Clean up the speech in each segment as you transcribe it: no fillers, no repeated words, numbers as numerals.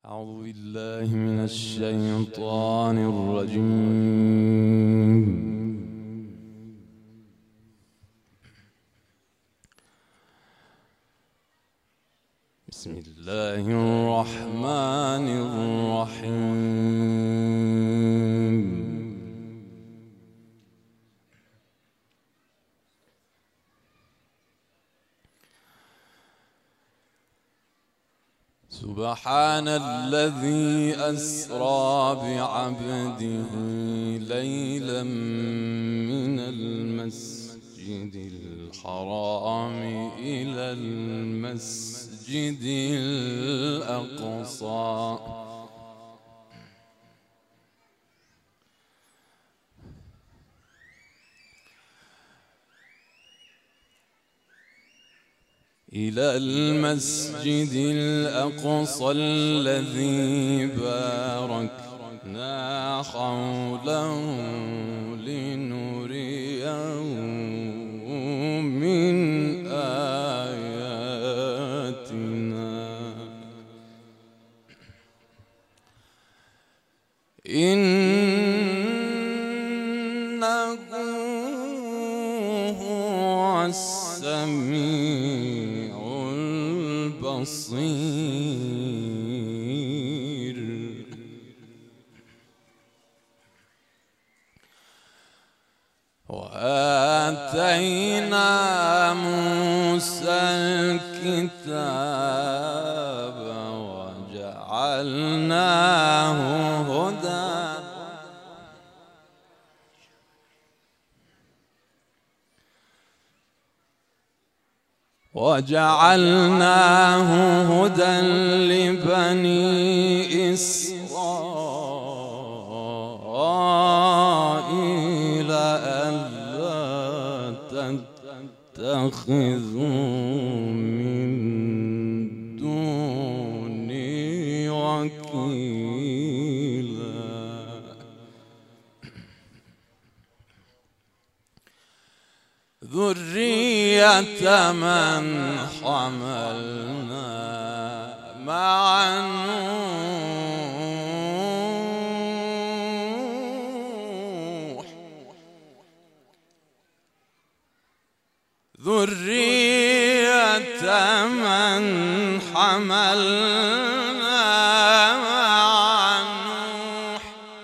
أعوذ بالله من الشيطان الرجيم. بسم الله الرحمن الرحيم. سبحان الذي أسرى بعبده ليلا من المسجد الحرام إلى المسجد الأقصى الذي باركنا حوله لنريه من آياتنا إنه هو السميع البصير. وآتينا موسى الكتاب وجعلناه هدى لبني إسرائيل ألا تتخذوا من دوني وكيلا. ذرية من حملنا مع نوح ذرية من حملنا مع نوح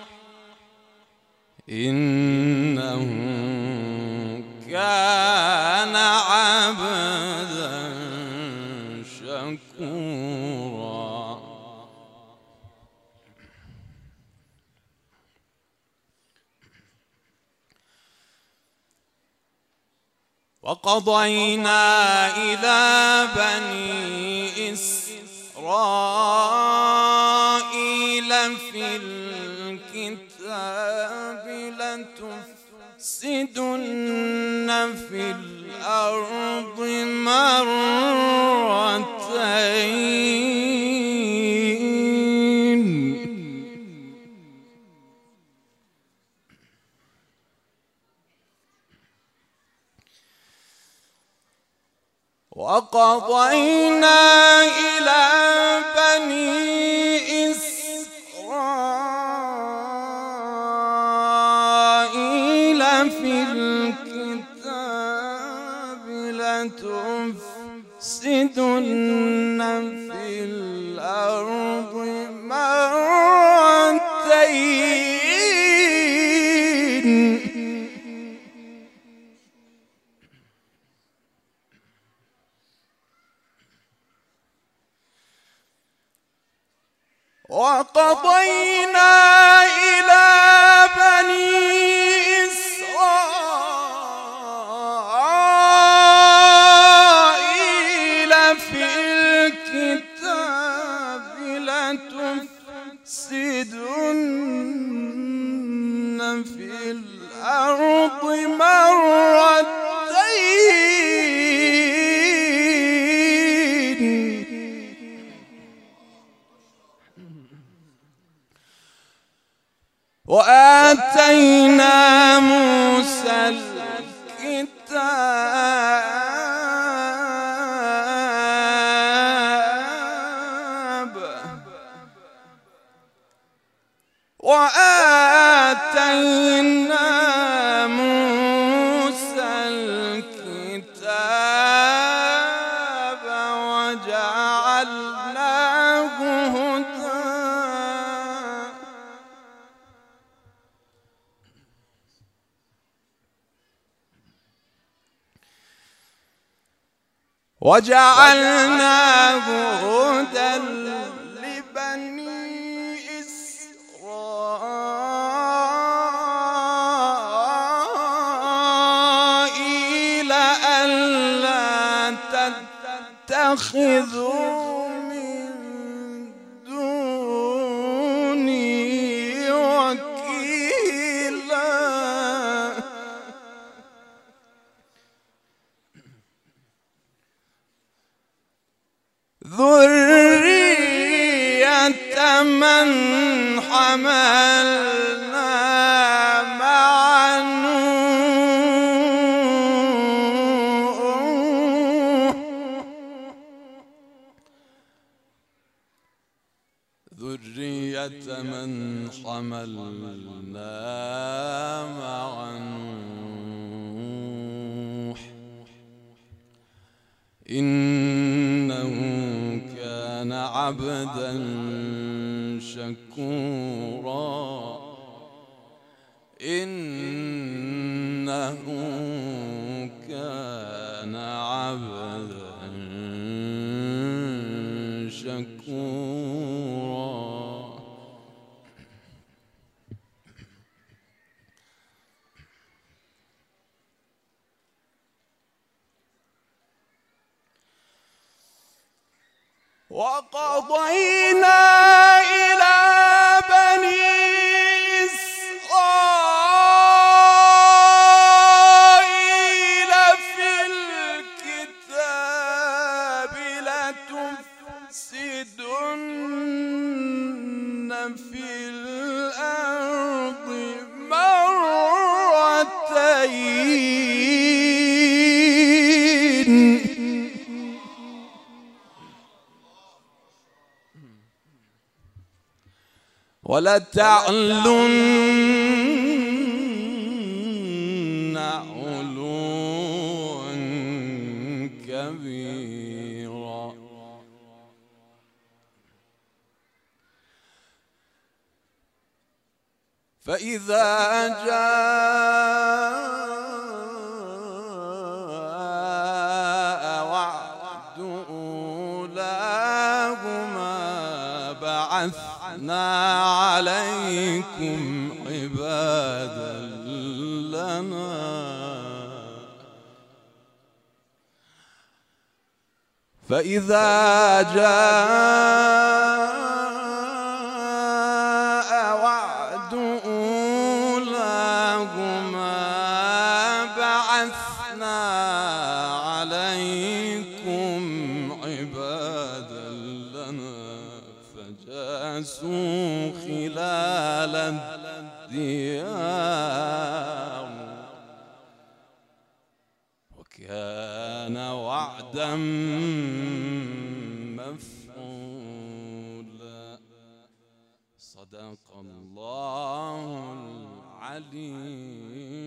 إنه كان عبدا شكورا. وقضينا إلى بني إسرائيل في الكتاب لتفسدن في الأرض مرتين وقضينا إلى بني إسرائيل في الكتاب لتفسدن في الأرض مرتين وقضينا إلى بني إسرائيل في الكتاب لتفسدن في الأرض مرتين وآتينا موسى الكتاب وآتينا موسى الكتاب وجعلناه هدى لبني إسرائيل ألا تتخذوا من دوني وكيلا ذرية من حملنا مع نوح ذرية من حملنا مع نوح إنه كان عبدا شكورا إنه كان عبدا شكورا وقضينا إلى بني إسرائيل في الكتاب لتفسدن في الأرض مرتين ولتعلن علوا كبيرا فإذا جاء وعد أولاهما بعثنا عليكم عبادا لنا فإذا جاء وعد أولاهما بعثنا عليكم عبادا لنا فجاسوا خلال الديار وكان وعدا مفعولا صدق الله العليم